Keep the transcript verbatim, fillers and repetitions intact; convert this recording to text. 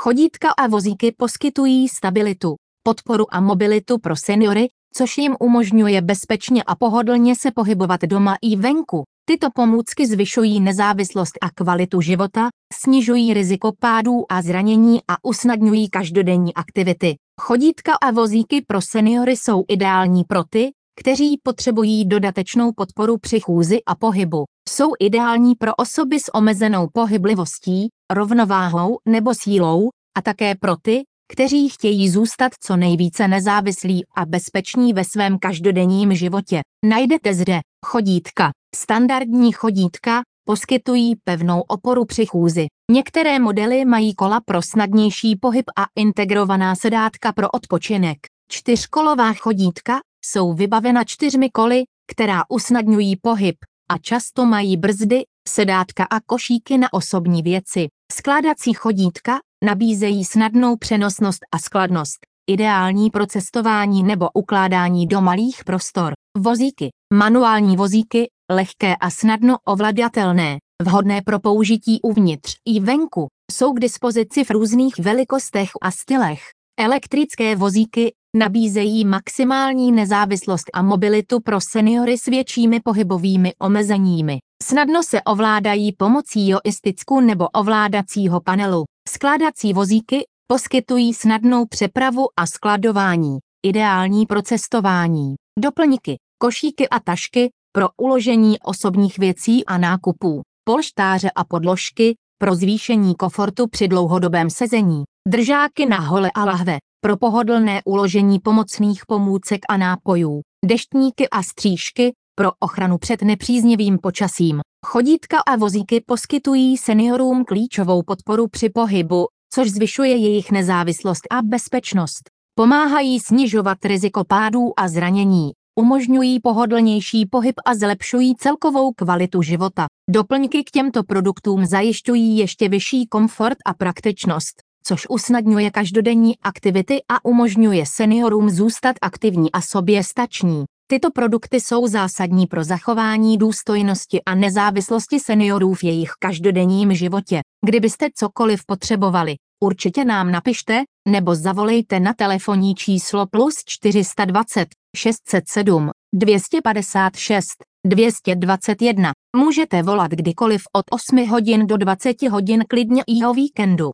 Chodítka a vozíky poskytují stabilitu, podporu a mobilitu pro seniory, což jim umožňuje bezpečně a pohodlně se pohybovat doma i venku. Tyto pomůcky zvyšují nezávislost a kvalitu života, snižují riziko pádů a zranění a usnadňují každodenní aktivity. Chodítka a vozíky pro seniory jsou ideální pro ty, kteří potřebují dodatečnou podporu při chůzi a pohybu. Jsou ideální pro osoby s omezenou pohyblivostí, rovnováhou nebo sílou, a také pro ty, kteří chtějí zůstat co nejvíce nezávislí a bezpeční ve svém každodenním životě. Najdete zde chodítka. Standardní chodítka poskytují pevnou oporu při chůzi. Některé modely mají kola pro snadnější pohyb a integrovaná sedátka pro odpočinek. Čtyřkolová chodítka jsou vybavena čtyřmi koly, která usnadňují pohyb, a často mají brzdy, sedátka a košíky na osobní věci. Skládací chodítka nabízejí snadnou přenosnost a skladnost, ideální pro cestování nebo ukládání do malých prostor. Vozíky. Manuální vozíky, lehké a snadno ovladatelné, vhodné pro použití uvnitř i venku, jsou k dispozici v různých velikostech a stylech. Elektrické vozíky nabízejí maximální nezávislost a mobilitu pro seniory s většími pohybovými omezeními. Snadno se ovládají pomocí joysticku nebo ovládacího panelu. Skládací vozíky poskytují snadnou přepravu a skladování, ideální pro cestování. Doplňky, košíky a tašky pro uložení osobních věcí a nákupů. Polštáře a podložky pro zvýšení komfortu při dlouhodobém sezení. Držáky na hole a lahve pro pohodlné uložení pomocných pomůcek a nápojů. Deštníky a stříšky pro ochranu před nepříznivým počasím. Chodítka a vozíky poskytují seniorům klíčovou podporu při pohybu, což zvyšuje jejich nezávislost a bezpečnost. Pomáhají snižovat riziko pádů a zranění, umožňují pohodlnější pohyb a zlepšují celkovou kvalitu života. Doplňky k těmto produktům zajišťují ještě vyšší komfort a praktičnost, což usnadňuje každodenní aktivity a umožňuje seniorům zůstat aktivní a soběstační. Tyto produkty jsou zásadní pro zachování důstojnosti a nezávislosti seniorů v jejich každodenním životě. Kdybyste cokoliv potřebovali, určitě nám napište, nebo zavolejte na telefonní číslo plus čtyři sta dvacet, šest set sedm, dvě stě padesát šest, dvě stě dvacet jedna. Můžete volat kdykoliv od osmi hodin do dvaceti hodin klidně i o víkendu.